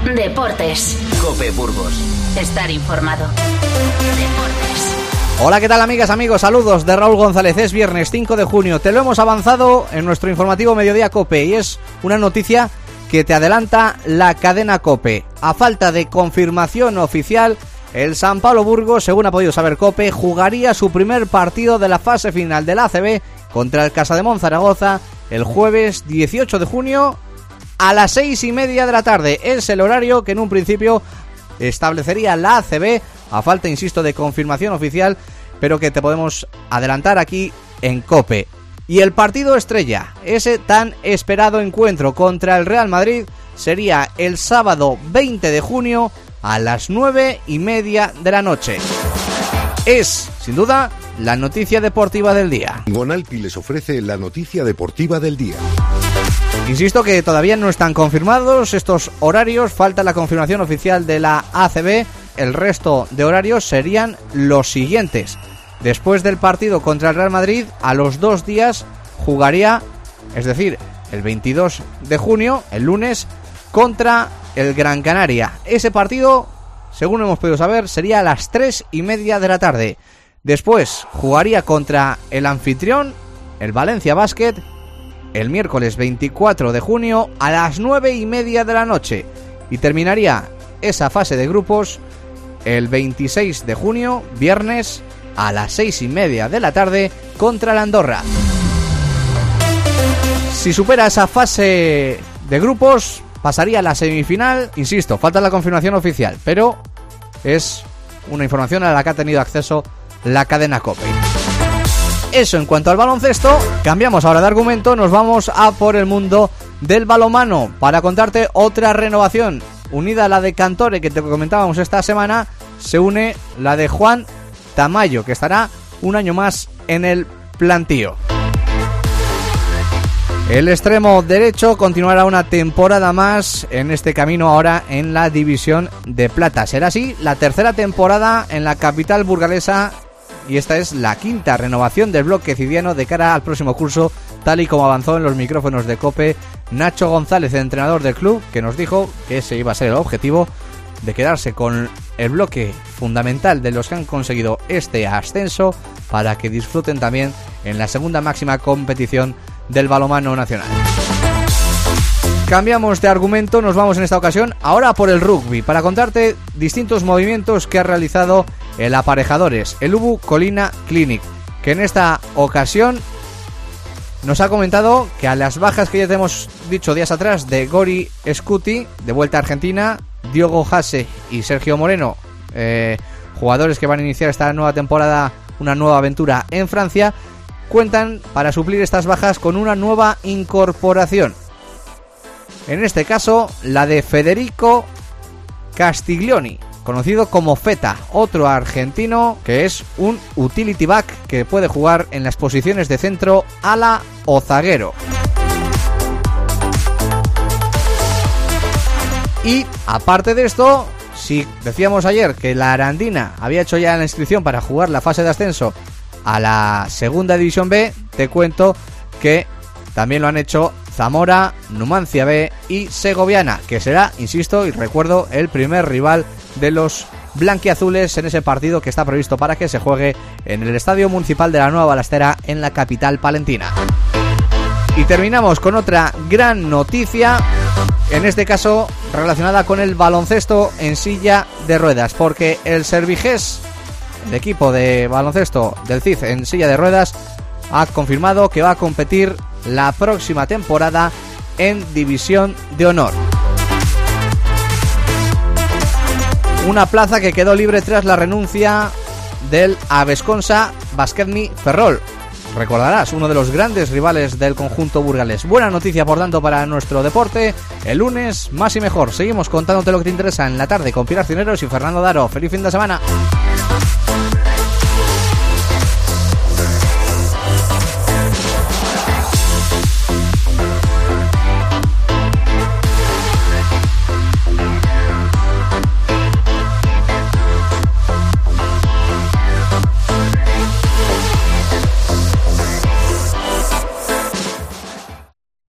Deportes. COPE Burgos. Estar informado. Deportes. Hola, ¿qué tal, amigas, amigos? Saludos de Raúl González. Es viernes 5 de junio. Te lo hemos avanzado en nuestro informativo Mediodía COPE y es una noticia que te adelanta la cadena COPE. A falta de confirmación oficial, el San Pablo Burgos, según ha podido saber COPE, jugaría su primer partido de la fase final del ACB contra el Casademont Zaragoza el jueves 18 de junio a las 6:30 de la tarde. Es el horario que en un principio establecería la ACB, a falta, insisto, de confirmación oficial, pero que te podemos adelantar aquí en COPE. Y el partido estrella, ese tan esperado encuentro contra el Real Madrid, sería el sábado 20 de junio a las 9:30 de la noche. Es, sin duda, la noticia deportiva del día. Gonalpi les ofrece la noticia deportiva del día. Insisto que todavía no están confirmados estos horarios, falta la confirmación oficial de la ACB. El resto de horarios serían los siguientes. Después del partido contra el Real Madrid, a los 2 días jugaría, es decir, el 22 de junio, el lunes, contra el Gran Canaria. Ese partido, según hemos podido saber, sería a las 3:30 de la tarde. Después jugaría contra el anfitrión, el Valencia Basket, el miércoles 24 de junio a las 9:30 de la noche. Y terminaría esa fase de grupos el 26 de junio, viernes, a las 6:30 de la tarde contra la Andorra. Si supera esa fase de grupos, pasaría a la semifinal. Insisto, falta la confirmación oficial, pero es una información a la que ha tenido acceso la cadena COPE. Eso en cuanto al baloncesto. Cambiamos ahora de argumento, nos vamos a por el mundo del balonmano para contarte otra renovación. Unida a la de Cantore que te comentábamos esta semana, se une la de Juan Tamayo, que estará un año más en el plantío. El extremo derecho continuará una temporada más en este camino ahora en la división de plata. Será así la tercera temporada en la capital burgalesa y esta es la quinta renovación del bloque cidiano de cara al próximo curso, tal y como avanzó en los micrófonos de COPE Nacho González, el entrenador del club, que nos dijo que ese iba a ser el objetivo de quedarse con el bloque fundamental de los que han conseguido este ascenso para que disfruten también en la segunda máxima competición del balonmano nacional. Cambiamos de argumento, nos vamos en esta ocasión ahora por el rugby para contarte distintos movimientos que ha realizado el Aparejadores, el Ubu Colina Clinic, que en esta ocasión nos ha comentado que a las bajas que ya te hemos dicho días atrás de Gori Scuti, de vuelta a Argentina, Diogo Hase y Sergio Moreno, jugadores que van a iniciar esta nueva temporada, una nueva aventura en Francia, cuentan para suplir estas bajas con una nueva incorporación. En este caso, la de Federico Castiglioni, conocido como Feta, otro argentino que es un utility back que puede jugar en las posiciones de centro, ala o zaguero. Y aparte de esto, si decíamos ayer que la Arandina había hecho ya la inscripción para jugar la fase de ascenso a la segunda división B, te cuento que también lo han hecho Zamora, Numancia B y Segoviana, que será, insisto y recuerdo, el primer rival de los blanquiazules en ese partido que está previsto para que se juegue en el Estadio Municipal de la Nueva Balastera en la capital palentina. Y terminamos con otra gran noticia, en este caso relacionada con el baloncesto en silla de ruedas, porque el Servigés, el equipo de baloncesto del CID en silla de ruedas, ha confirmado que va a competir la próxima temporada en División de Honor. Una plaza que quedó libre tras la renuncia del Avesconsa Basquetni Ferrol. Recordarás, uno de los grandes rivales del conjunto burgalés. Buena noticia, por tanto, para nuestro deporte. El lunes, más y mejor. Seguimos contándote lo que te interesa en la tarde con Pilar Cineros y Fernando Daro. ¡Feliz fin de semana!